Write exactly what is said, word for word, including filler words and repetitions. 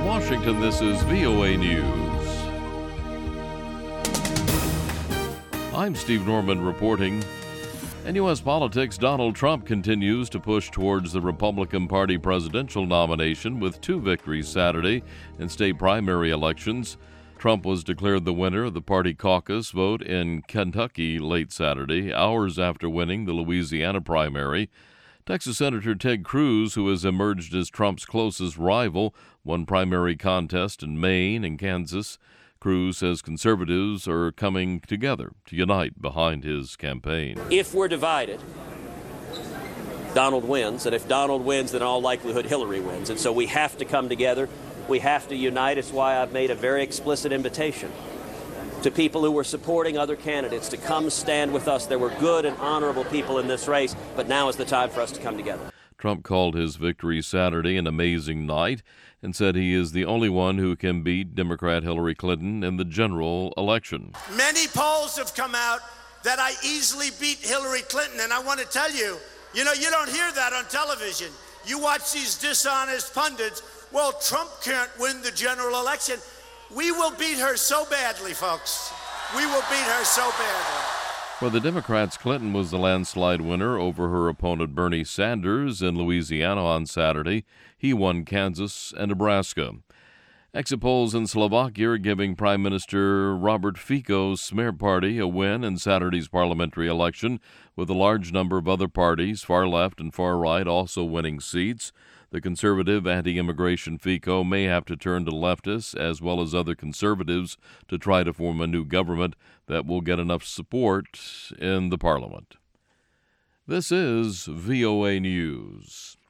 From Washington, this is V O A News. I'm Steve Norman reporting. In U S politics, Donald Trump continues to push towards the Republican Party presidential nomination with two victories Saturday in state primary elections. Trump was declared the winner of the party caucus vote in Kentucky late Saturday, hours after winning the Louisiana primary. Texas Senator Ted Cruz, who has emerged as Trump's closest rival, won primary contest in Maine and Kansas. Cruz says conservatives are coming together to unite behind his campaign. If we're divided, Donald wins, and if Donald wins, then in all likelihood Hillary wins. And so we have to come together. We have to unite. It's why I've made a very explicit invitation to people who were supporting other candidates to come stand with us. There were good and honorable people in this race, but now is the time for us to come together. Trump called his victory Saturday an amazing night and said he is the only one who can beat Democrat Hillary Clinton in the general election. Many polls have come out that I easily beat Hillary Clinton, and I want to tell you, you know, you don't hear that on television. You watch these dishonest pundits. Well, Trump can't win the general election. We will beat her so badly, folks. We will beat her so badly. For the Democrats, Clinton was the landslide winner over her opponent Bernie Sanders in Louisiana on Saturday. He won Kansas and Nebraska. Exit polls in Slovakia are giving Prime Minister Robert Fico's Smer party a win in Saturday's parliamentary election, with a large number of other parties, far left and far right, also winning seats. The conservative anti-immigration Fico may have to turn to leftists as well as other conservatives to try to form a new government that will get enough support in the parliament. This is V O A News.